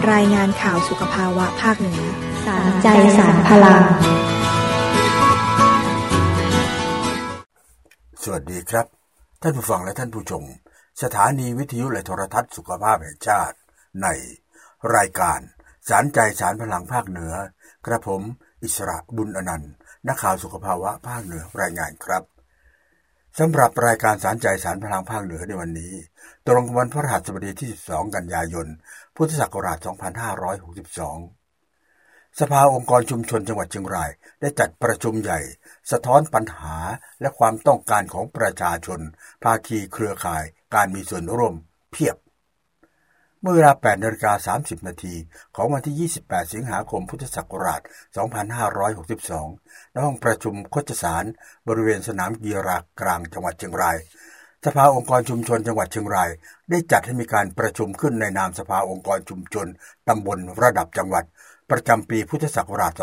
รายงานข่าวสุขภาวะภาคเหนือสารใจสารพลังสวัสดีครับท่านผู้ฟังและท่านผู้ชมสถานีวิทยุและโทรทัศน์สุขภาพแห่งชาติในรายการสารใจสารพลังภาคเหนือกระผมอิสระบุญอนันต์นักข่าวสุขภาวะภาคเหนือรายงานครับสำหรับรายการสารใจสารพลังภาคเหนือในวันนี้ตรงกับวันพฤหัสบดีที่12กันยายนพุทธศักราช2562สภาองค์กรชุมชนจังหวัดเชียงรายได้จัดประชุมใหญ่สะท้อนปัญหาและความต้องการของประชาชนภาคีเครือข่ายการมีส่วนร่วมเพียบเมื่อเวลา 8:30 น.ของวันที่ 28 สิงหาคมพุทธศักราช 2562 ณ ห้องประชุมโฆษสารบริเวณสนามกีฬากลางจังหวัดเชียงรายสภาองค์กรชุมชนจังหวัดเชียงรายได้จัดให้มีการประชุมขึ้นในนามสภาองค์กรชุมชนตำบลระดับจังหวัดประจำปีพุทธศักราช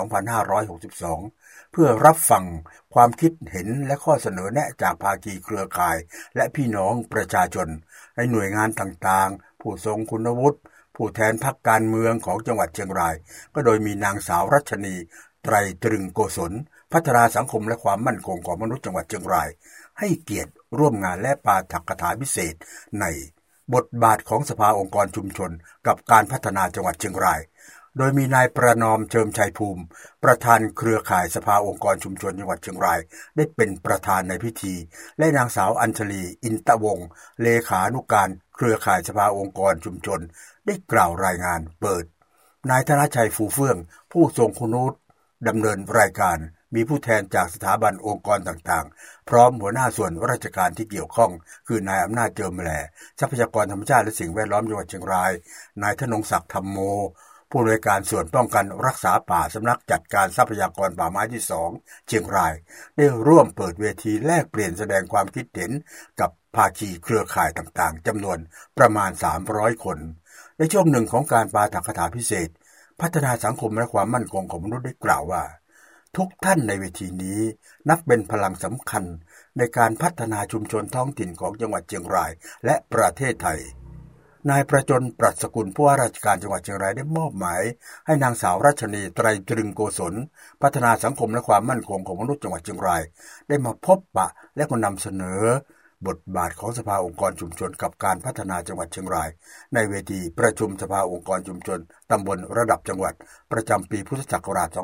2562 เพื่อรับฟังความคิดเห็นและข้อเสนอแนะจากภาคีเครือข่ายและพี่น้องประชาชนในหน่วยงานต่างๆผู้ทรงคุณวุฒิผู้แทนพรรคการเมืองของจังหวัดเชียงรายก็โดยมีนางสาวรัชนีไตรตรึงโกศลพัฒนาสังคมและความมั่นคงของมนุษย์จังหวัดเชียงรายให้เกียรติร่วมงานและปาฐกถาพิเศษในบทบาทของสภาองค์กรชุมชนกับการพัฒนาจังหวัดเชียงรายโดยมีนายประนอมเจิมชัยภูมิประธานเครือข่ายสภาองค์กรชุมชนจังหวัดเชียงรายได้เป็นประธานในพิธีและนางสาวอัญชลีอินตะวงศ์เลขานุการเครือข่ายสภาองค์กรชุมชนได้กล่าวรายงานเปิดนายธนชัยฟูเฟื่องผู้ทรงคุณวุฒิดำเนินรายการมีผู้แทนจากสถาบันองค์กรต่างๆพร้อมหัวหน้าส่วนราชการที่เกี่ยวข้องคือนายอำนาจเจิมแหล่ทรัพยากรธรรมชาติและสิ่งแวดล้อมจังหวัดเชียงรายนายธนงศักดิ์ธรรมโมผู้อำนวยการส่วนป้องกันรักษาป่าสำนักจัดการทรัพยากรป่าไม้ที่2เชียงรายได้ร่วมเปิดเวทีแลกเปลี่ยนแสดงความคิดเห็นกับภาคีเครือข่ายต่างๆจำนวนประมาณ300คนในช่วงหนึ่งของการปาฐกถาพิเศษพัฒนาสังคมและความมั่นคงของมนุษย์ได้กล่าวว่าทุกท่านในเวทีนี้นับเป็นพลังสำคัญในการพัฒนาชุมชนท้องถิ่นของจังหวัดเชียงรายและประเทศไทยนายประจนปรัชสกุลผู้ว่าราชการจังหวัดเชียงรายได้มอบหมายให้นางสาวรัชนีไตรตรึงโกศลพัฒนาสังคมและความมั่นคงของมนุษย์จังหวัดเชียงรายได้มาพบปะและก็นำเสนอบทบาทของสภาองค์กรชุมชนกับการพัฒนาจังหวัดเชียงรายในเวทีประชุมสภาองค์กรชุมชนตำบลระดับจังหวัดประจำปีพุทธศักราช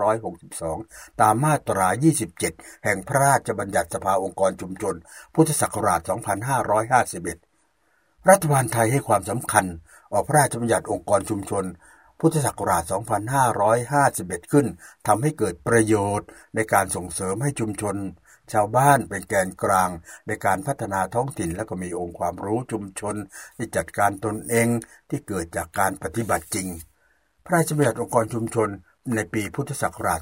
2562 ตามมาตรา 27 แห่งพระราชบัญญัติสภาองค์กรชุมชนพุทธศักราช 2551 รัฐบาลไทยให้ความสำคัญออกพระราชบัญญัติองค์กรชุมชนพุทธศักราช 2551 ขึ้นทำให้เกิดประโยชน์ในการส่งเสริมให้ชุมชนชาวบ้านเป็นแกนกลางในการพัฒนาท้องถิ่นและก็มีองค์ความรู้ชุมชนที่จัดการตนเองที่เกิดจากการปฏิบัติจริงพระราชบัญญัติองค์กรชุมชนในปีพุทธศักราช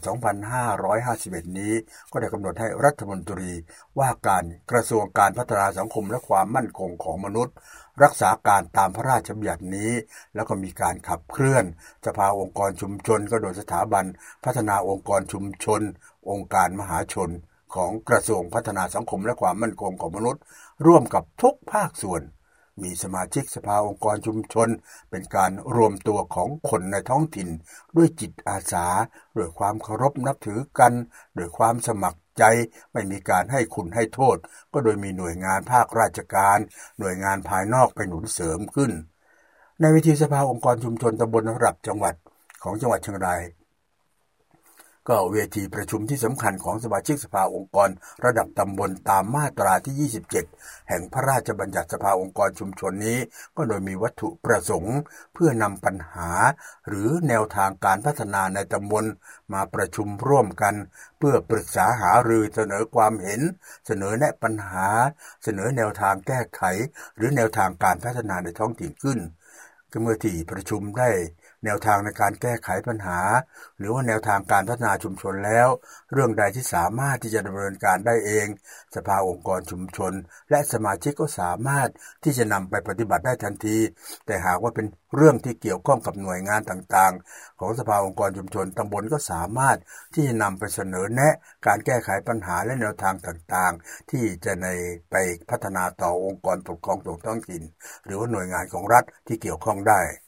2551 นี้ก็ได้กำหนดให้รัฐมนตรีว่าการกระทรวงการพัฒนาสังคมและความมั่นคงของมนุษย์รักษาการตามพระราชบัญญัตินี้แล้วก็มีการขับเคลื่อนสภาองค์กรชุมชนก็โดยสถาบันพัฒนาองค์กรชุมชนองค์การมหาชนของกระทรวงพัฒนาสังคมและความมั่นคงของมนุษย์ร่วมกับทุกภาคส่วนมีสมาชิกสภาองค์กรชุมชนเป็นการรวมตัวของคนในท้องถิ่นด้วยจิตอาสาด้วยความเคารพนับถือกันด้วยความสมัครใจไม่มีการให้คุณให้โทษก็โดยมีหน่วยงานภาคราชการหน่วยงานภายนอกไปหนุนเสริมขึ้นในเวทีสภาองค์กรชุมชนตำบลระดับจังหวัดของจังหวัดเชียงรายก็เวทีประชุมที่สำคัญของสมาชิกสภาองค์กรระดับตำบลตามมาตราที่ 27 แห่งพระราชบัญญัติสภาองค์กรชุมชนนี้ก็โดยมีวัตถุประสงค์เพื่อนำปัญหาหรือแนวทางการพัฒนาในตำบลมาประชุมร่วมกันเพื่อปรึกษาหารือเสนอความเห็นเสนอแนะปัญหาเสนอแนวทางแก้ไขหรือแนวทางการพัฒนาในท้องถิ่นขึ้นก็เมื่อที่ประชุมได้แนวทางในการแก้ไขปัญหาหรือว่าแนวทางการพัฒนาชุมชนแล้วเรื่องใดที่สามารถที่จะดำเนินการได้เองสภาองค์กรชุมชนและสมาชิกก็สามารถที่จะนำไปปฏิบัติได้ทันทีแต่หากว่าเป็นเรื่องที่เกี่ยวข้องกับหน่วยงานต่างๆของสภาองค์กรชุมชนตำบลก็สามารถที่จะนำไปเสนอแนะการแก้ไขปัญหาและแนวทางต่างๆที่จะไปพัฒนาต่อองค์กรปกครองส่วนท้องถิ่นหรือว่าหน่วยงานของรัฐที่เกี่ยวข้องได้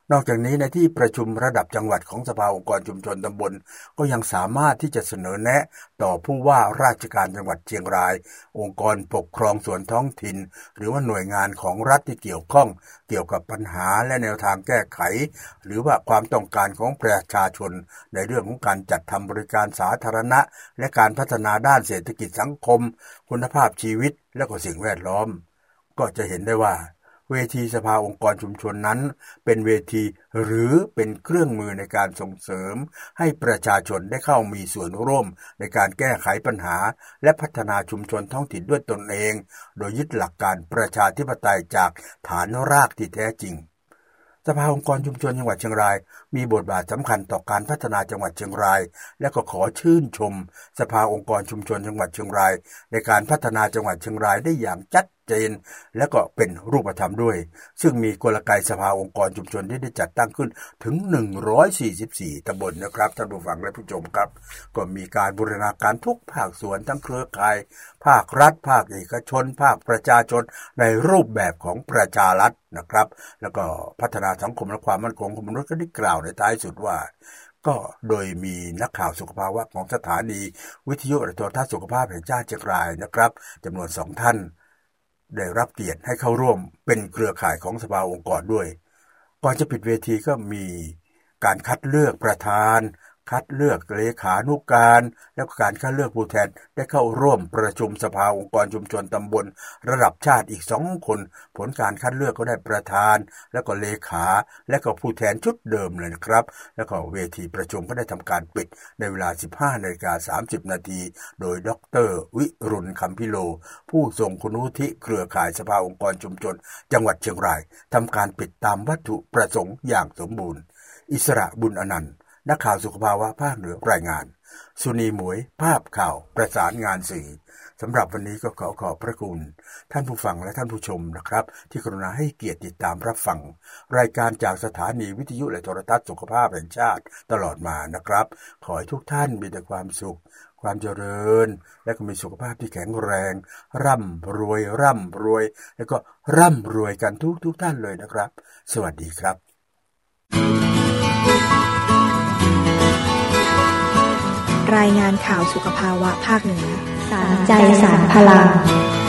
นอกจากนี้ในที่ประชุมระดับจังหวัดของสภาองค์กรชุมชนตำบลก็ยังสามารถที่จะเสนอแนะต่อผู้ว่าราชการจังหวัดเชียงรายองค์กรปกครองส่วนท้องถิ่นหรือว่าหน่วยงานของรัฐที่เกี่ยวข้องเกี่ยวกับปัญหาและแนวทางแก้ไขหรือว่าความต้องการของประชาชนในเรื่องของการจัดทำบริการสาธารณะและการพัฒนาด้านเศรษฐกิจสังคมคุณภาพชีวิตและก็สิ่งแวดล้อมก็จะเห็นได้ว่าเวทีสภาองค์กรชุมชนนั้นเป็นเวทีหรือเป็นเครื่องมือในการส่งเสริมให้ประชาชนได้เข้ามีส่วนร่วมในการแก้ไขปัญหาและพัฒนาชุมชนท้องถิ่นด้วยตนเองโดยยึดหลักการประชาธิปไตยจากฐานรากที่แท้จริงสภาองค์กรชุมชนจังหวัดเชียงรายมีบทบาทสำคัญต่อการพัฒนาจังหวัดเชียงรายและก็ขอชื่นชมสภาองค์กรชุมชนจังหวัดเชียงรายในการพัฒนาจังหวัดเชียงรายได้อย่างชัดเจนและก็เป็นรูปธรรมด้วยซึ่งมีกลไกสภาองค์กรชุมชนที่ได้จัดตั้งขึ้นถึง144ตำบลนะครับท่านผู้ฟังและผู้ชมครับก็มีการบูรณาการทุกภาคส่วนทั้งเครือข่ายภาครัฐภาคเอกชนภาคประชาชนในรูปแบบของประชารัฐนะครับแล้วก็พัฒนาสังคมและความมั่นคงของมนุษย์ก็ได้กล่าวในท้ายสุดว่าก็โดยมีนักข่าวสุขภาวะของสถานีวิทยุและโทรทัศน์สุขภาพแห่งชาติเชียงรายนะครับจำนวน2ท่านได้รับเกียรติให้เข้าร่วมเป็นเครือข่ายของสภาองค์กรด้วยก่อนจะปิดเวทีก็มีการคัดเลือกประธานคัดเลือกเลขานุการและการคัดเลือกผู้แทนได้เข้าร่วมประชุมสภาองค์กรชุมชนตำบลระดับชาติอีก2คนผลการคัดเลือกก็ได้ประธานแล้วก็เลขาและก็ผู้แทนชุดเดิมเลยนะครับแล้วก็เวทีประชุมก็ได้ทำการปิดในเวลา 15:30 น.โดยดร.วิรุณคำพิโลผู้ทรงคุณวุฒิเครือข่ายสภาองค์กรชุมชนจังหวัดเชียงรายทำการปิดตามวัตถุประสงค์อย่างสมบูรณ์อิสระบุญอนันต์นักข่าวสุขภาวะภาคเหนือรายงานสุนีหมวยภาพข่าวประสานงานสื่อสำหรับวันนี้ก็ขอขอบพระคุณท่านผู้ฟังและท่านผู้ชมนะครับที่กรุณาให้เกียรติติดตามรับฟังรายการจากสถานีวิทยุและโทรทัศน์สุขภาพแห่งชาติตลอดมานะครับขอให้ทุกท่านมีแต่ความสุขความเจริญและก็มีสุขภาพที่แข็งแรงร่ำรวยแล้วก็ร่ำรวยกันทุกท่านเลยนะครับสวัสดีครับรายงานข่าวสุขภาวะภาคเหนือสารใจสารพลัง